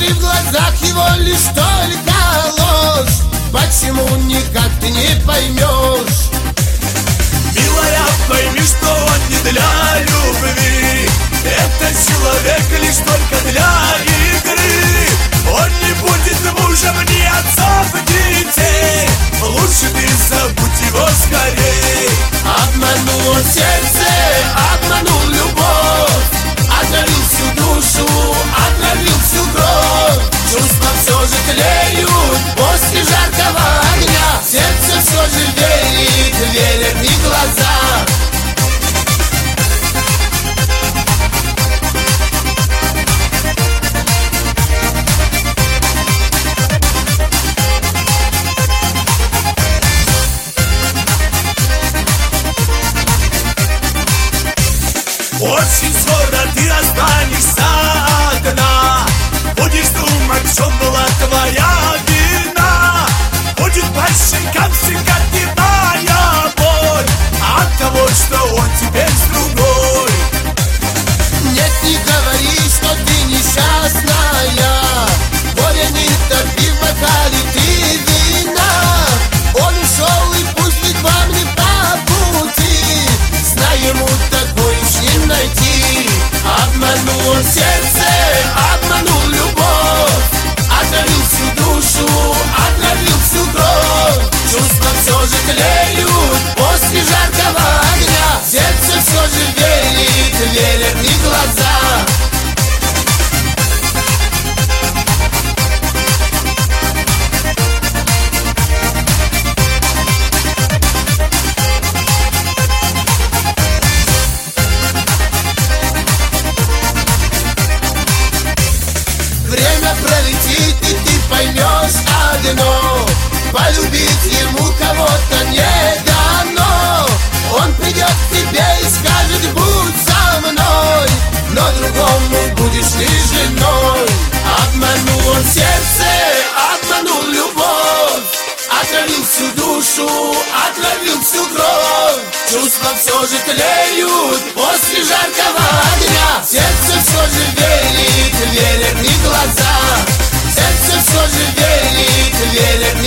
Смотри, в глазах его лишь только ложь. Почему никак ты не поймешь? Милая, пойми, что он не для любви. Это человек лишь только для игры. Он не будет мужем ни отцов, ни детей. Лучше ты забудь его скорей. Обманул он сердце, обманул любовь, отравил всю душу, отравил всю кровь. Чувства все же тлеют после жаркого огня. Сердце все же верит, верят и глаза. Очень скоро ты останешься одна. Будешь думать, что была твоя вина. Будет по щекам стекать дневная боль от того, что он теперь с другой. Нет, не говори, что ты несчастная. Горе не топи в бокале ты вина. Он ушел, и пусть ведь вам не по пути. Знай, ему такой уж не найти. Обманул он сердце, обманул любовь, отравил всю душу, отравил всю кровь. Чувства все же тлеют после жаркого огня. Сердце все же верит, верят и глаза. Время пролетит, и ты поймешь одно: полюбить ему кого-то не дано. Он придет к тебе и скажет: будь со мной, но другому будешь ты женой. Обманул он сердце, обманул любовь, отравил всю душу, отравил всю кровь. Чувства все же тлеют после жаркого огня. Сердце все же верит, верят и глаза. Сердце все же верит, верят